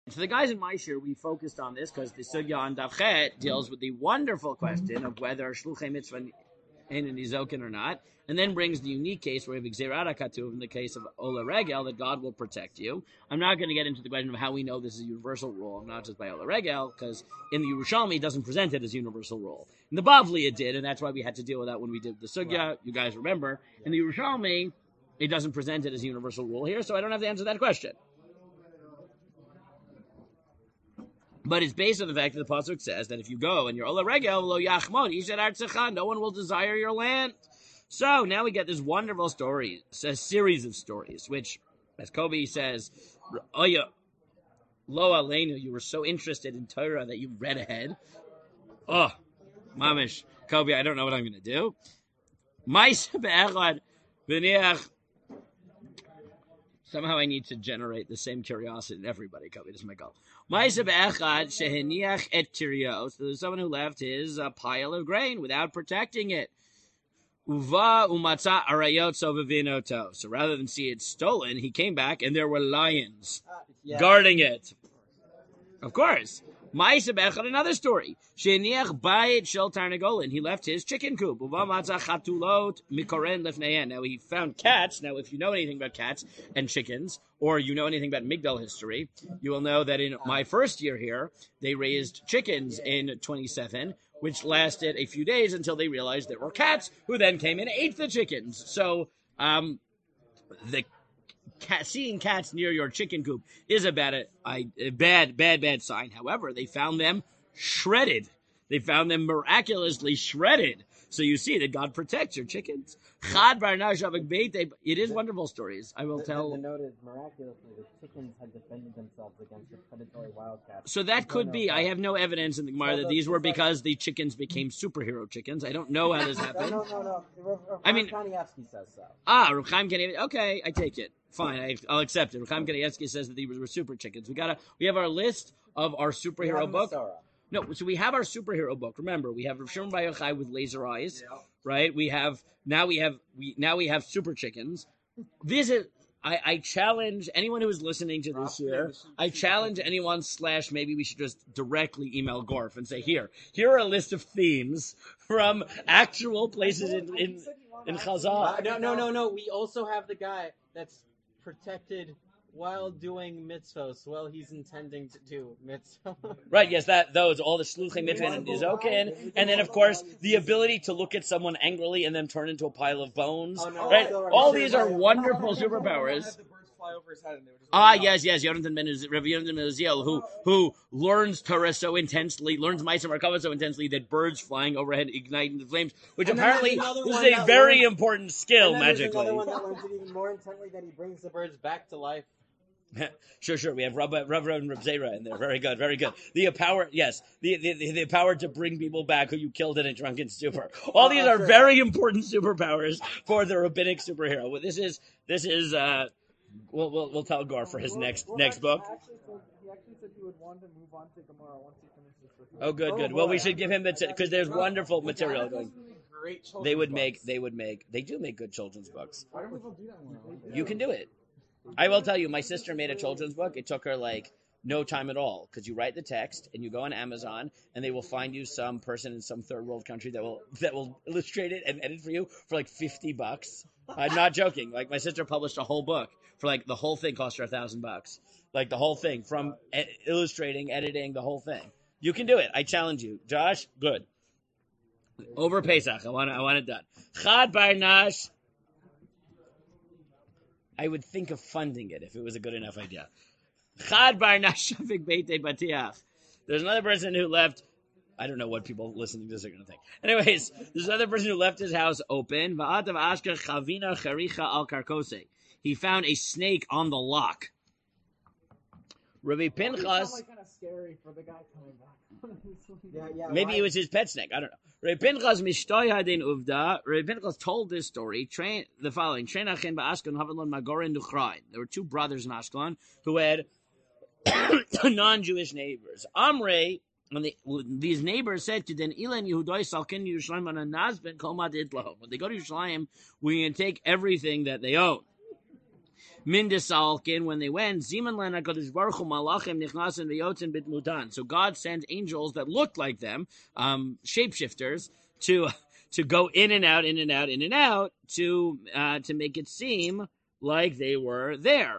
So the guys in my shir, we focused on this because the sugya on Davchet deals with the wonderful question of whether shluchei mitzvah in an izokin or not, and then brings the unique case where we have Gzeirah Katuv in the case of Ola Regel, that God will protect you. I'm not going to get into the question of how we know this is a universal rule, not just by Ola Regel, because in the Yerushalmi it doesn't present it as a universal rule. In the Bavli it did, and that's why we had to deal with that when we did the sugya. Right. You guys remember. In the Yerushalmi, it doesn't present it as a universal rule here, so I don't have to answer that question. But it's based on the fact that the pasuk says that if you go and you're Ola Regel lo yachmod isher artzecha, no one will desire your land. So now we get this wonderful story, a series of stories, which, as Kobe says, Oya lo aleinu, you were so interested in Torah that you read ahead. Oh, mamish, Kobe, I don't know what I'm going to do. Somehow I need to generate the same curiosity in everybody. Kobe, this is my goal. So there's someone who left his pile of grain without protecting it. Uva umatza arayot sovavinoto. So rather than see it stolen, he came back and there were lions guarding it. Of course. Ma'aseh be'echad, another story. Sheniach bayit shel tarnagolin. He left his chicken coop. Uva matza chatulot mikoren lefneyen. Now he found cats. Now if you know anything about cats and chickens, or you know anything about Migdal history, you will know that in my first year here, they raised chickens in 27, which lasted a few days until they realized there were cats, who then came and ate the chickens. So seeing cats near your chicken coop is a bad sign. However, they found them shredded. They found them miraculously shredded. So you see that God protects your chickens. It is wonderful stories. I will tell. The note is miraculously the chickens had defended themselves against the predatory wildcats. So that could be. I have no evidence in the Gemara that these were because the chickens became superhero chickens. I don't know how this happened. No. I mean, Kanievsky says so. Rav Chaim Kanievsky. Okay, I take it. Fine, I'll accept it. Rav Chaim Kanievsky says that these were super chickens. We have our list of our superhero book. No, so we have our superhero book. Remember, we have Rav Shimon Bar Yochai with laser eyes, right? We have super chickens. This is. I challenge anyone who is listening to this here. I challenge anyone / maybe we should just directly email Gorf and say, here are a list of themes from actual places in Chazal. No. We also have the guy that's protected while doing mitzvos, while he's intending to do mitzvah. Right, yes, those, all the shluchei mitzvah and nizokin, and then, of course, the ability to look at someone angrily and then turn into a pile of bones. Right? All these are wonderful superpowers. Yes, Yonatan ben Uziel, who learns Torah so intensely, learns Ma'aser Merkava so intensely that birds flying overhead ignite into flames, which apparently is a very important skill magically. Another one that learns it even more intently, that he brings the birds back to life. Sure. We have Rav and Reb Zera in there. Very good. The power, yes, the power to bring people back who you killed in a drunken stupor. All these are very important superpowers for the rabbinic superhero. Well, this is. We'll tell Gar for his next book. He actually said he would want to move on to Gemara once he finishes this. Oh, good. Well, we should give him because there's wonderful material going. They do make good children's books. Why don't people do that more? You can do it. I will tell you, my sister made a children's book. It took her no time at all, because you write the text and you go on Amazon and they will find you some person in some third world country that will illustrate it and edit for you for $50. I'm not joking. My sister published a whole book for the whole thing cost her $1,000. The whole thing, from illustrating, editing, the whole thing. You can do it. I challenge you, Josh. Good. Over Pesach, I want it done. Chad Bar Nash. I would think of funding it if it was a good enough idea. Chad Bar Nash Shavik Beitei Batiach. There's another person who left. I don't know what people listening to this are going to think. Anyways, there's another person who left his house open. Va'atav Ashker Chavina Charicha Al Karkose. He found a snake on the lock. Rabbi Pinchas. Kind of scary for the guy coming back. Maybe it was his pet snake. I don't know. Rabbi Pinchas Mishtoy Hadin Uvda. Rabbi Pinchas told this story. The following: Shenachin Ba'Ashkelon Havelon Magorin Duchrain. There were two brothers in Ashkelon who had non-Jewish neighbors. Amrei. These neighbors said to them, Ilan Yehudoy Salkin Yerushalayim on a Nazben Kol Mad Idlo. When they go to Yerushalayim, we can take everything that they own. Mindisalkin, when they went, Ziman Len HaKadosh Baruch Hu Malachim Nichnasin V'yotzin B'Tmutan. So God sent angels that looked like them, shapeshifters, to go in and out, in and out, in and out, to make it seem like they were there.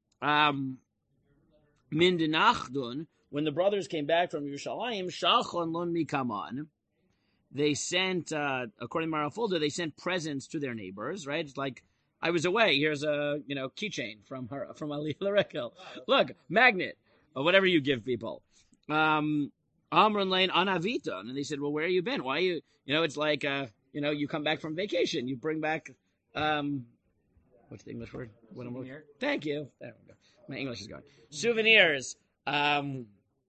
Mindinachdun, when the brothers came back from Yerushalayim, Shalchon Lon Mikaman, they sent, according to Marafulda, they sent presents to their neighbors, right? It's like, I was away. Here's a keychain from Ali Larekel. Look, magnet or whatever you give people. Amrun Lane Anaviton, and they said, "Well, where have you been? Why you? It's like you come back from vacation. You bring back what's the English word? Souvenir. Thank you. There we go. My English is gone. Souvenirs. And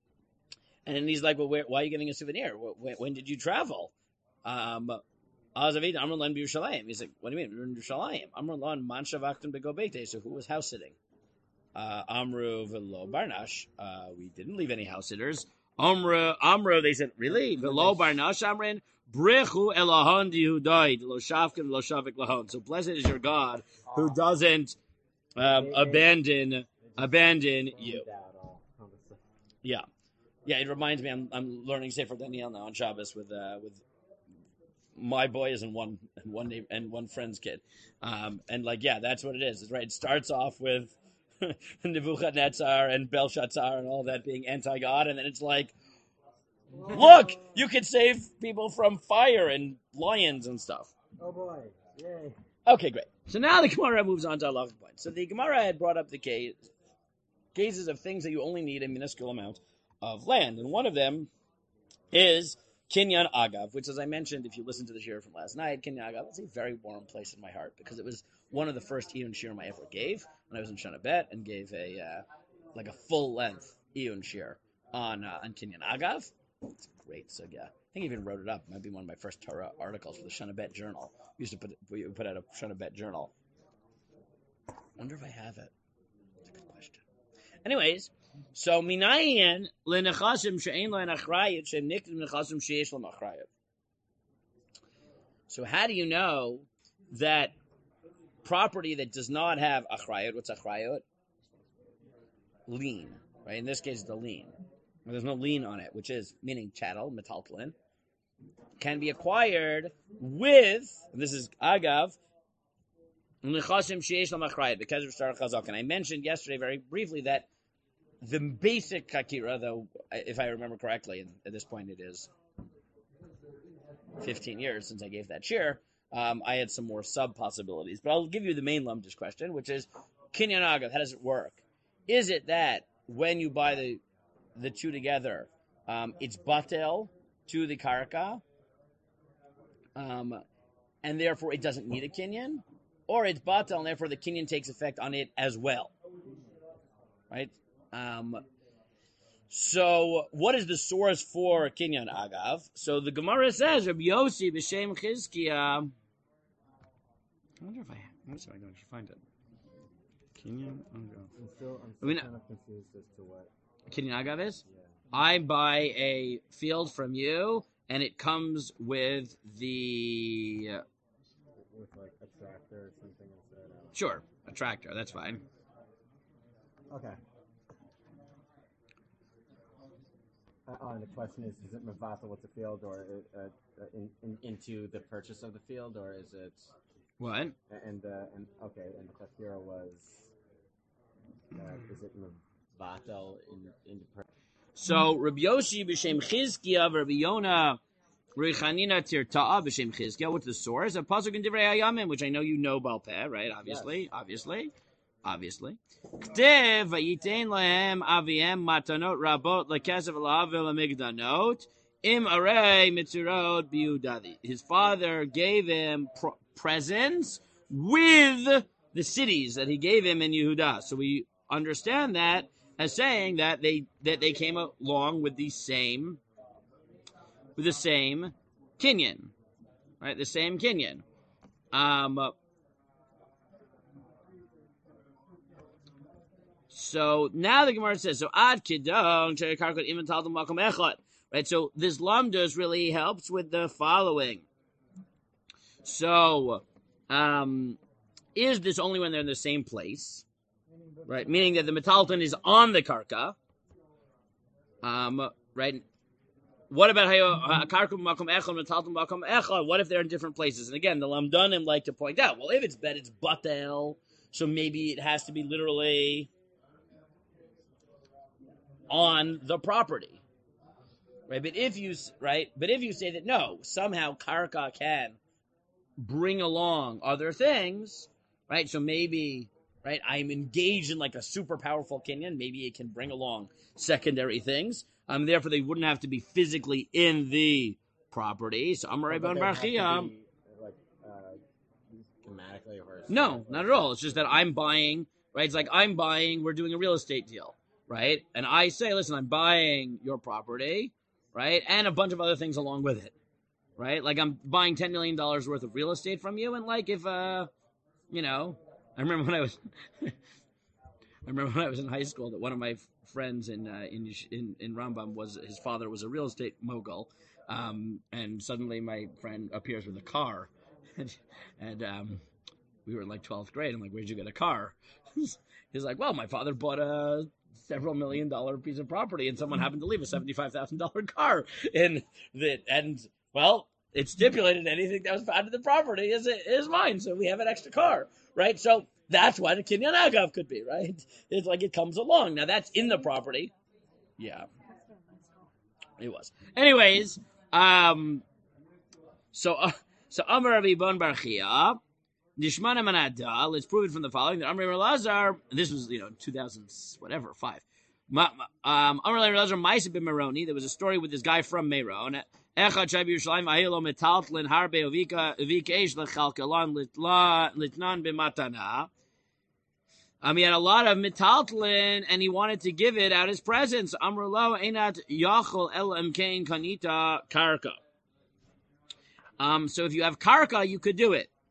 he's like, "Well, why are you getting a souvenir? When did you travel?" Azavit Amrlan B'Yerushalayim. He's like, what do you mean? We're in Yerushalayim. Amrlan Manshavaktim Begobete. So who was house sitting? Amru Velo Barnash. We didn't leave any house sitters. Amru, they said, really? Velo Barnash Amrin? Brechu Elahon Yehudai. Lo Shavkim Lo Shavik Lahon. So blessed is your God who doesn't abandon you. Yeah. Yeah, it reminds me, I'm learning Sefer Daniel now on Shabbos with my boys and one friend's kid, and that's what it is. It's right. It starts off with Nebuchadnezzar and Belshazzar and all that being anti-God, and then it's like, look, you could save people from fire and lions and stuff. Oh boy! Yay! Okay, great. So now the Gemara moves on to halachic point. So the Gemara had brought up the cases of things that you only need a minuscule amount of land, and one of them is Kinyan Agav, which, as I mentioned, if you listen to the shir from last night, Kinyan Agav is a very warm place in my heart because it was one of the first Iyun shirim I ever gave when I was in Shana Bet and gave a full length Iyun shir on Kinyan Agav. It's great. So yeah, I think I even wrote it up. It might be one of my first Torah articles for the Shana Bet Journal. We used to put out a Shana Bet Journal. I wonder if I have it. That's a good question. Anyways. So minayin lenechasim she'ein le'en achrayut she'em niktim nechasim she'esh le'em achrayut. So how do you know that property that does not have achrayut? What's achrayut? Lien, right? In this case, the lien. There's no lien on it, which is meaning chattel, metaltalin, can be acquired with. And this is agav. Nechasim she'esh le'em achrayut because of Shtar Chazak. And I mentioned yesterday very briefly that the basic Hakira, though, if I remember correctly, and at this point it is 15 years since I gave that shir, I had some more sub-possibilities. But I'll give you the main Lumdish question, which is, Kinyan Agav, how does it work? Is it that when you buy the two together, it's batel to the karka, and therefore it doesn't need a Kinyan? Or it's batel, and therefore the Kinyan takes effect on it as well? Right? So what is the source for Kinyan Agav? So the Gemara says, Rabbi Yossi b'Shem Chizkiya. I wonder if I can find it. Kinyan Agav. I'm still kind of confused as to what Kinyan Agav is? Yeah. I buy a field from you, and it comes with the... with like a tractor or something instead of... Sure, a tractor, that's fine. Okay. And the question is it mavata with the field, or into the purchase of the field, or is it? What? And the chafira was. Is it mavata in the purchase? So Rabbi Yoshi b'Shem Chizkiya, Rabbi Yona, Rechanina Tirta'a b'Shem Chizkiya. What's the source? A pasuk in Divrei Hayamim, which I know you know Balpeh, right? Obviously. K'tev vayitein lahem aviem matanot rabot lekesav la'avil amigdanot im arei mitzurot biudadi. His father gave him presents with the cities that he gave him in Yehuda. So we understand that as saying that they came along with the same kinyan, right? The same kinyan. So now the Gemara says, ad kidong shekarkot imental makom echad. Right, so this lamdas really helps with the following. So, is this only when they're in the same place? right? Meaning that the metalton is on the karka. Right? What about karka makom echad, metalton makom echad? What if they're in different places? And again, the lamdanim like to point out, well, if it's bet, it's batel, so maybe it has to be literally on the property, right? But if you say that no, somehow karka can bring along other things, right? So maybe, right, I'm engaged in like a super powerful kinyan. Maybe it can bring along secondary things. Therefore, they wouldn't have to be physically in the property. So Amar Rabban Bar Chia. No, not at all. It's just that I'm buying, right? It's like I'm buying, we're doing a real estate deal, right? And I say, listen, I'm buying your property, right? And a bunch of other things along with it, right? Like I'm buying $10 million worth of real estate from you. And like if, I remember when I was in high school that one of my friends in Rambam his father was a real estate mogul. And suddenly my friend appears with a car and we were in like 12th grade. I'm like, where'd you get a car? He's like, well, my father bought a several $1 million piece of property and someone happened to leave a $75,000 car in it. And well, it stipulated anything that was found in the property is mine. So we have an extra car, right? So that's what a kinyan agav could be, right? It's like it comes along. Now that's in the property. Yeah. It was. Anyways, so Amar Rabbi Bon Bar Chia, Nishmana Manada, let's prove it from the following. That Amar Elazar, this was, 5. Amar Elazar Maisa ben Meroni, there was a story with this guy from Meron. Echad Shai B'Yerushalayim Ahilo Metaltlin Harbe Uvikeish Lechalkalan Litnan B'Matana. He had a lot of metaltlin, and he wanted to give it out as presents. Amrulo Einat Yachol El Emkein Kanita Karka. So if you have karka, you could do it.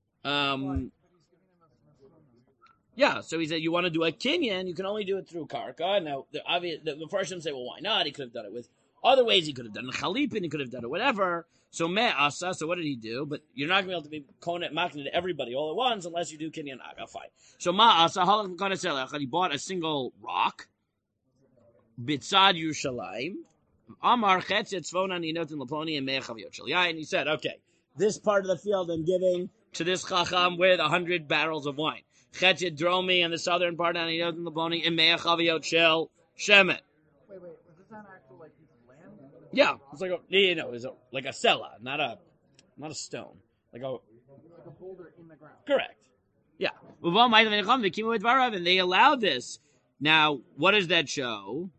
Yeah, so he said you want to do a kinyan, you can only do it through karka. Now, the first one say, well, why not? He could have done it with other ways. He could have done it chalipin, he could have done it whatever. So me'asa, so what did he do? But you're not going to be able to be konet makin to everybody all at once unless you do kinyan aga, fine. So ma'asa, halach mekaneselech, he bought a single rock, bitzad Yerushalayim, Amar chetzet tzvona ninot in Laponi and me'echaviyot shel yain. He said, okay, this part of the field I'm giving to this chacham with 100 barrels of wine. Chetzet dromi and the southern part of ninot in Laponi and me'echaviyot shel shemet. Wait, was this an actual like piece of land? Yeah, it's like it's like a sella, not a stone, like a boulder in the ground. Correct. Yeah, and they allowed this. Now, what does that show?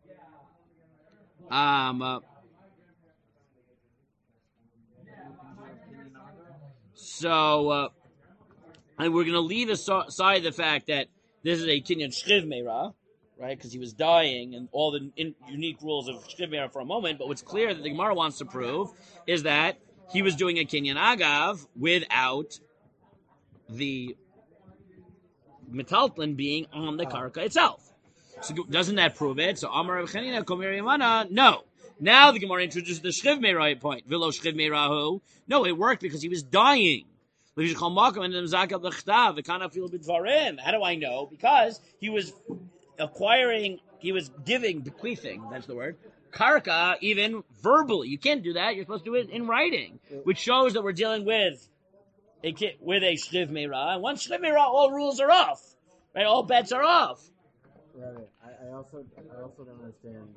And we're going to leave aside the fact that this is a kinyan shchiv meira, right? Because he was dying, and all the unique rules of shchiv meira for a moment. But what's clear that the Gemara wants to prove is that he was doing a kinyan agav without the metaltlin being on the karka itself. So doesn't that prove it? So Amar Rav Chanina Komer Yamana, no. Now the Gemara introduces the shchiv meira point. Vilo shchiv meirahu. No, it worked because he was dying. How do I know? Because he was bequeathing, that's the word, karka, even verbally. You can't do that. You're supposed to do it in writing, which shows that we're dealing with a shchiv meira. And once shchiv meira, all rules are off. Right? All bets are off. Right. I also don't understand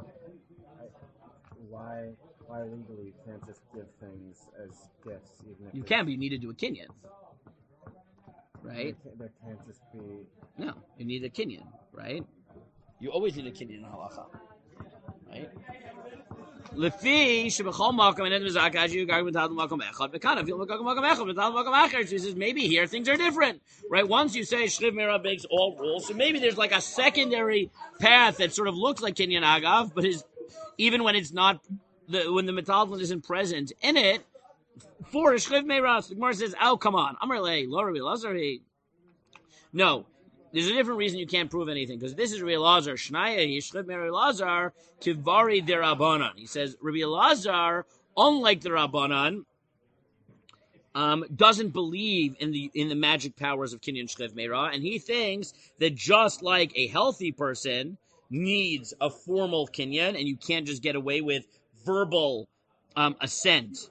why legally you can't just give things as gifts, even if you can, but you need to do a kinyan, right? There can't just be. No, you need a kinyan, right? You always need a kinyan in halacha, right? Lefi shebechol makom and mezak as you guard without makom echad v'kana feel makom echad without makom acher. She says maybe here things are different, right? Once you say shchiv meira breaks all rules, so maybe there's like a secondary path that sort of looks like kinyan agav, but is even when it's not when the metaltlin isn't present in it for a shchiv meira. The Gemara says, "Oh, come on, Amar lei lo Rabbi Elazar." No. There's a different reason you can't prove anything, because this is Rabbi Elazar. Shnaya, Yishchiv Rabbi Elazar, Kivari the Rabbanan. He says, Rabbi Elazar, unlike the Rabbanan, doesn't believe in the magic powers of Kinyan Shchiv Meira, and he thinks that just like a healthy person needs a formal Kinyan, and you can't just get away with verbal assent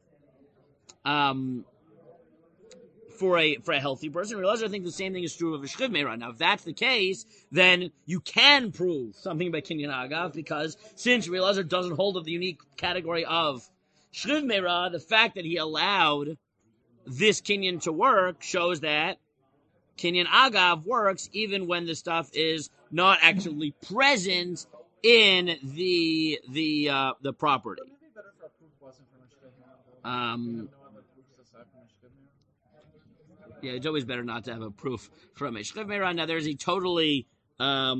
for a healthy person. Realize I think the same thing is true of a Shchiv Meira. Now, if that's the case, then you can prove something about Kinyan Agav, because since Realizer doesn't hold of the unique category of Shchiv Meira, the fact that he allowed this Kinyan to work shows that Kinyan Agav works even when the stuff is not actually present in the property. Wouldn't it be better if our proof wasn't from a Shchiv Meira? We have no other proofs aside from a Shchiv Meira. Yeah, it's always better not to have a proof from a Shchiv Meira. Now, there's a totally now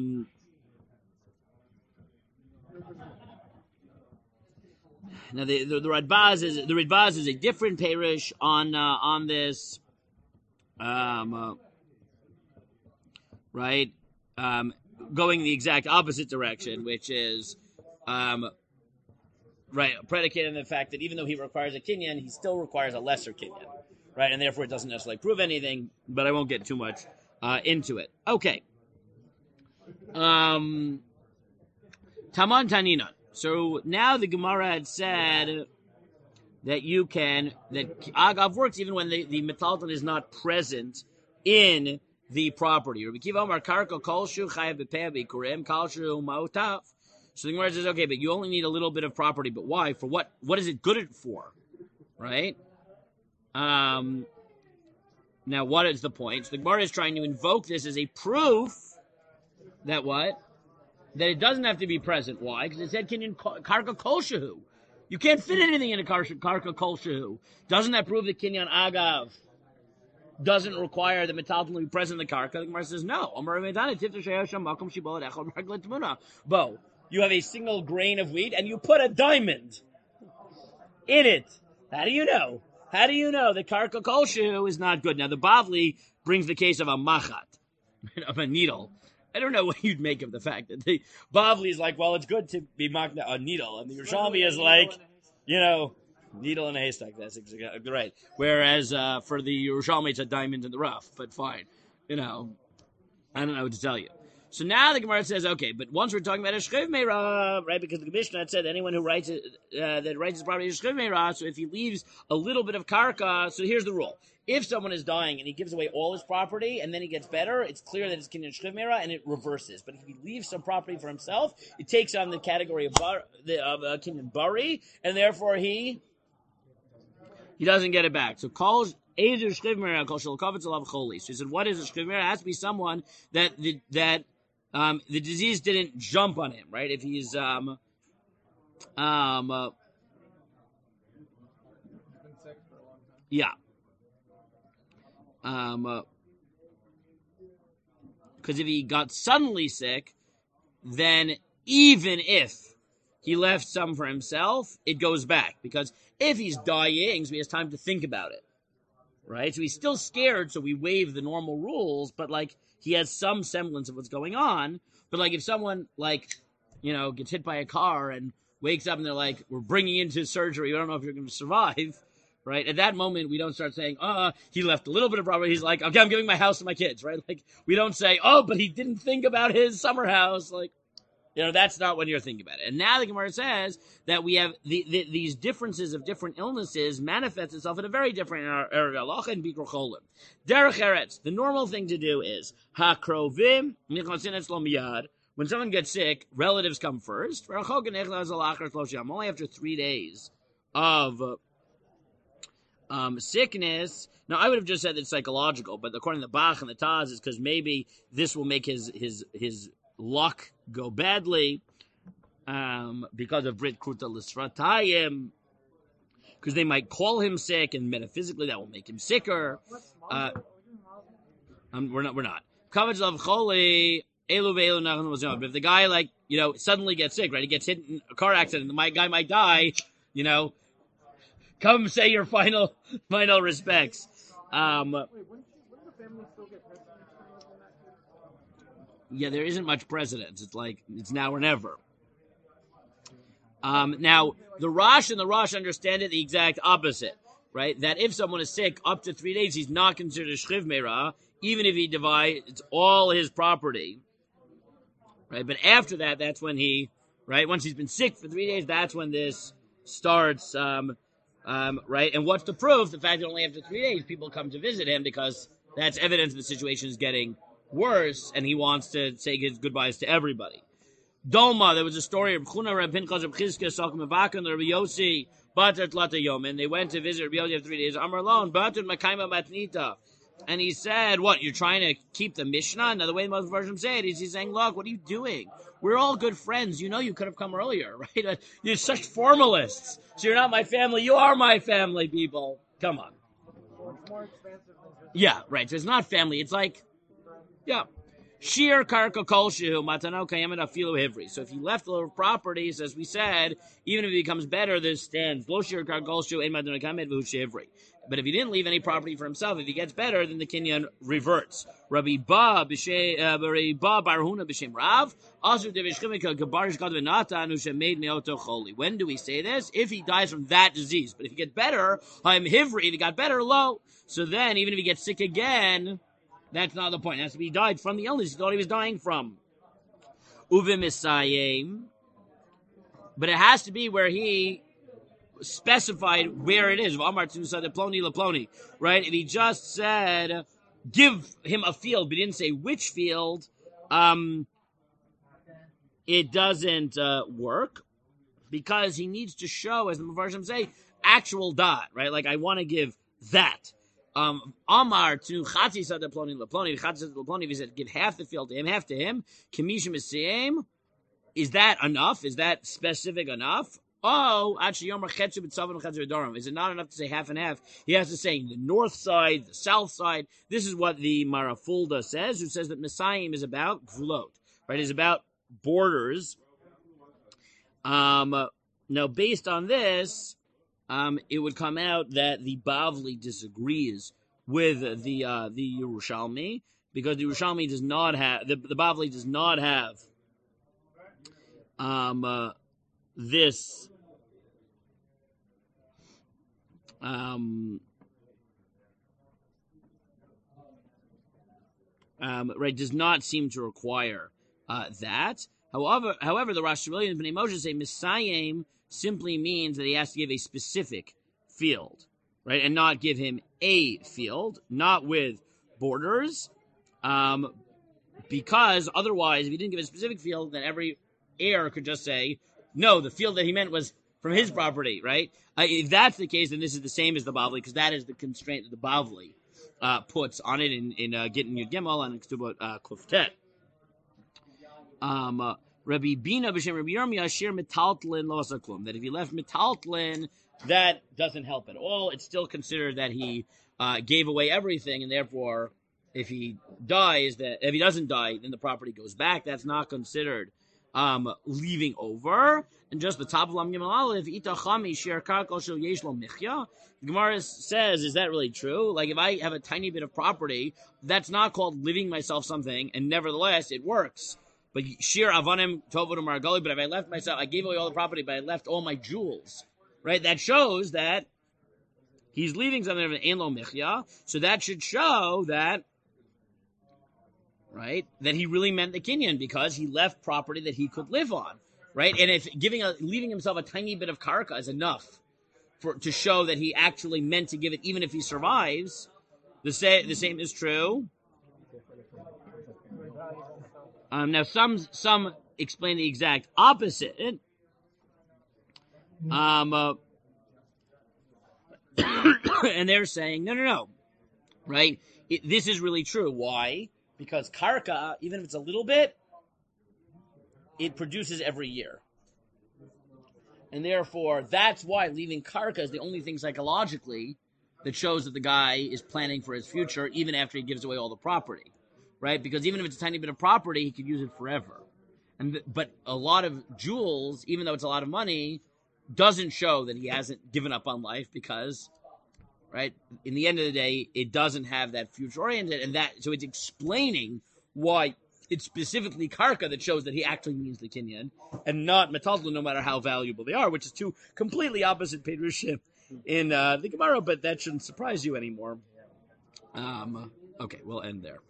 the Radbaz is a different parish on this, right? Going the exact opposite direction, which is right, predicated on the fact that even though he requires a Kinyan, he still requires a lesser Kinyan, right? And therefore it doesn't necessarily prove anything, but I won't get too much into it. Okay. Taman Tanina. So now the Gemara had said that that Agav works even when the metalton is not present in the property. So the Gemara says, okay, but you only need a little bit of property, but why? For what? What is it good for? Right? Now, what is the point? So the Gemara is trying to invoke this as a proof that what? That it doesn't have to be present. Why? Because it said Kinyan Karka Kol Shehu. You can't fit anything in a Karka Kol Shehu. Doesn't that prove that Kinyan Agav doesn't require the metalton to be present in the Karka? The Gemara says no. Bo, you have a single grain of wheat and you put a diamond in it. How do you know? How do you know that Karka Kol Shehu is not good? Now the Bavli brings the case of a machat, of a needle. I don't know what you'd make of the fact that the Bavli is like, well, it's good to be makna a needle, and the Yerushalmi is like, needle in a haystack. That's exactly right. Whereas for the Yerushalmi, it's a diamond in the rough. But fine, I don't know what to tell you. So now the Gemara says, okay, but once we're talking about a Shchiv Meira, right? Because the Mishnah had said anyone who writes it that writes his property is Shchiv Meira. So if he leaves a little bit of karka, so here's the rule: if someone is dying and he gives away all his property and then he gets better, it's clear that it's Kinyan Shchiv Meira and it reverses. But if he leaves some property for himself, it takes on the category of Kinyan Bari, and therefore he doesn't get it back. So calls. So he said, what is a Shchiv Meira? It has to be someone that the disease didn't jump on him, right? If he's yeah. Because if he got suddenly sick, then even if he left some for himself, it goes back. Because if he's dying, so he has time to think about it, right? So he's still scared, so we waive the normal rules, but he has some semblance of what's going on. But if someone gets hit by a car and wakes up and they're like, we're bringing you into surgery, we don't know if you're going to survive, right? At that moment, we don't start saying, he left a little bit of property. He's like, okay, I'm giving my house to my kids, right? We don't say, but he didn't think about his summer house. That's not when you're thinking about it. And now the Gemara says that we have these differences of different illnesses manifest itself in a very different area. Halacha and Bikkur Cholim. Derech Eretz, the normal thing to do is, Hakrovim, Nichosin Etzlo Miyad. When someone gets sick, relatives come first. Only after 3 days of sickness. Now, I would have just said it's psychological, but according to the Bach and the Taz, it's because maybe this will make his luck go badly because of Brit Kruta L'Sratayim, because they might call him sick, and metaphysically that will make him sicker. We're not. Coverage of Choli, Elu Ve'elu Nachon was but if the guy suddenly gets sick, right? He gets hit in a car accident, the guy might die, come say your final respects. Wait, wouldn't the family still get precedence in that case? Yeah, there isn't much precedence. It's now or never. Now, the Rosh and the Rosh understand it the exact opposite. right, that if someone is sick up to 3 days, he's not considered a shchiv meira, even if he divides all his property, right? But after that, that's when he, right, once he's been sick for 3 days, that's when this starts, right? And what's the proof? The fact that only after 3 days people come to visit him, because that's evidence the situation is getting worse, and he wants to say his goodbyes to everybody. Dolma, there was a story of Chuna, Reb Pinchas, Reb Chizkiah, Sakum Avak, and Reb Yossi, Bater Tlata Yomin. They went to visit Reb Yossi after 3 days. Amar Lon, Bater Makaima Matnita. And he said, what, you're trying to keep the Mishnah? Now, the way the Muslim version say it is he's saying, look, what are you doing? We're all good friends. You know you could have come earlier, right? You're such formalists. So you're not my family. You are my family, people. Come on. It's more expensive than just... Yeah, right. So it's not family. It's like, yeah. Shir karka kolshu matano kayemet afilu hivri. So if he left a little properties, as we said, even if it becomes better, this stands. Lo shir karka kolshu ein matano kayemet v'hu shivri. But if he didn't leave any property for himself, if he gets better, then the kinyan reverts. Rabbi Ba Barhuna b'shem Rav Asur devishchimika gabarish gad v'natan who made meoto choli. When do we say this? If he dies from that disease. But if he gets better, I'm hivri. If he got better, lo. So then, even if he gets sick again, that's not the point. It has to be he died from the illness he thought he was dying from. Uve misayim. But it has to be where he specified where it is. Right? If he just said, give him a field, but he didn't say which field, it doesn't work, because he needs to show, as the Mepharshim say, actual dot, right? Like, I want to give that. Amar to Chatzi said the Ploni Laploni, Chatzi said the Laploni, he said, give half the field to him, half to him. Kimishim is same. Is that enough? Is that specific enough? Oh, actually, Yomer Chetzu B'Tzavon Chetzu B'Dorim. Is it not enough to say half and half? He has to say the north side, the south side. This is what the Marafulda says, who says that Messiah is about Gvulot, right? Is about borders. Now, based on this, it would come out that the Bavli disagrees with the Yerushalmi, because the Yerushalmi does not have, the Bavli does not have this right, does not seem to require that. However, the Rosh Hashanah and Bnei Moshe say Messiah simply means that he has to give a specific field, right, and not give him a field, not with borders, because otherwise, if he didn't give a specific field, then every heir could just say, no, the field that he meant was from his property, right? If that's the case, then this is the same as the Bavli, because that is the constraint that the Bavli puts on it in Gittin Yud Gimel and Ktubot Kuftet. Rabbi Bina b'shem Rabbi Yirmiyah shir metaltlin lo asaklum. That if he left metaltlin, that doesn't help at all. It's still considered that he gave away everything, and therefore, if he doesn't die, then the property goes back. That's not considered leaving over. And just the top of Lam Gimel Aleph, itachami shir karkol shel yesh lo michya. The Gemara says, is that really true? Like, if I have a tiny bit of property, that's not called living myself something, and nevertheless, it works. But shir avanim tovodim margali. But if I left myself, I gave away all the property, but I left all my jewels, right? That shows that he's leaving something of an ein lo michya. So that should show that, right, that he really meant the kinyan, because he left property that he could live on, right? And if leaving himself a tiny bit of karka is enough to show that he actually meant to give it, even if he survives, the same is true. Now, some explain the exact opposite. And they're saying, no, right? This is really true. Why? Because karka, even if it's a little bit, it produces every year. And therefore, that's why leaving karka is the only thing psychologically that shows that the guy is planning for his future, even after he gives away all the property. Right? Because even if it's a tiny bit of property, he could use it forever. But a lot of jewels, even though it's a lot of money, doesn't show that he hasn't given up on life, because, right, in the end of the day, it doesn't have that future-oriented, and so it's explaining why it's specifically karka that shows that he actually means the kinyan, and not metaltlin, no matter how valuable they are, which is two completely opposite perushim in the Gemara, but that shouldn't surprise you anymore. Okay, we'll end there.